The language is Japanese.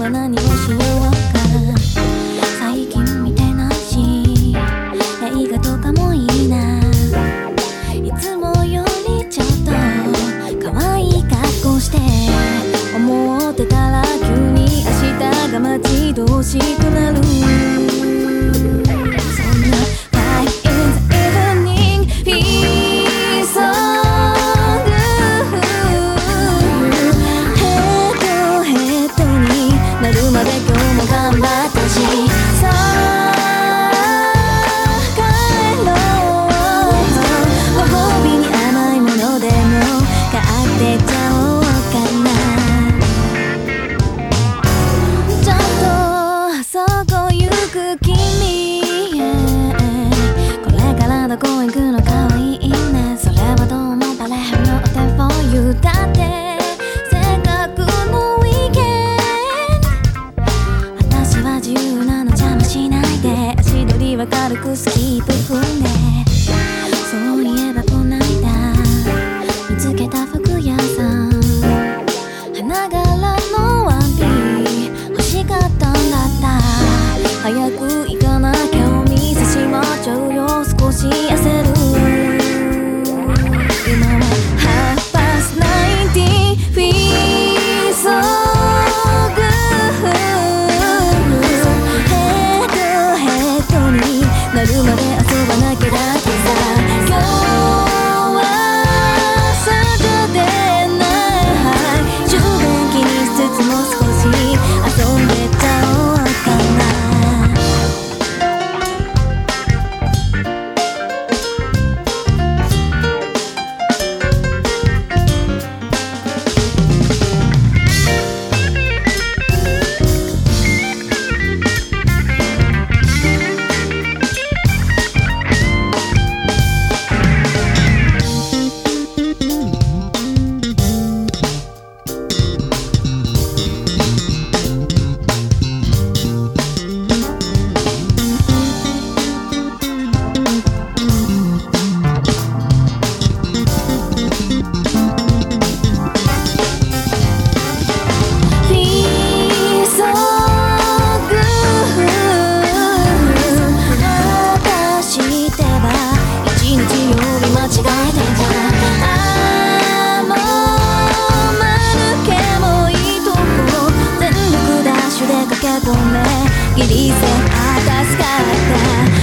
は何をしようか。最近見てないし映画とかもいいな。いつもよりちょっと可愛い格好して思ってたら急に明日が待ち遠しくなる。そんな Five in the evening peace song ヘッドになるまで今日も頑張ったし、さあ帰ろう。ご褒美に甘いものでも買ってちゃおうかな。ちょっとそこ行く君、これからどこ行くのかわいいね。それはどうもバレへんのって for you だって。せっかくのウィーケンド、私は自由なの邪魔しないで。足取りは軽くスキープ踏んで。そういえばこないだ見つけた服屋さん、花柄のワンピ欲しかったんだった。早く行かなきゃお店閉まっちゃうよ。少し焦る。今はhalf past 90 feel so good。 ヘッドになるまで遊ばなきゃだけさ。今日はSaturday night、 充電気にしつつも少し遊んでちゃおうかな。ギリセンあたすかった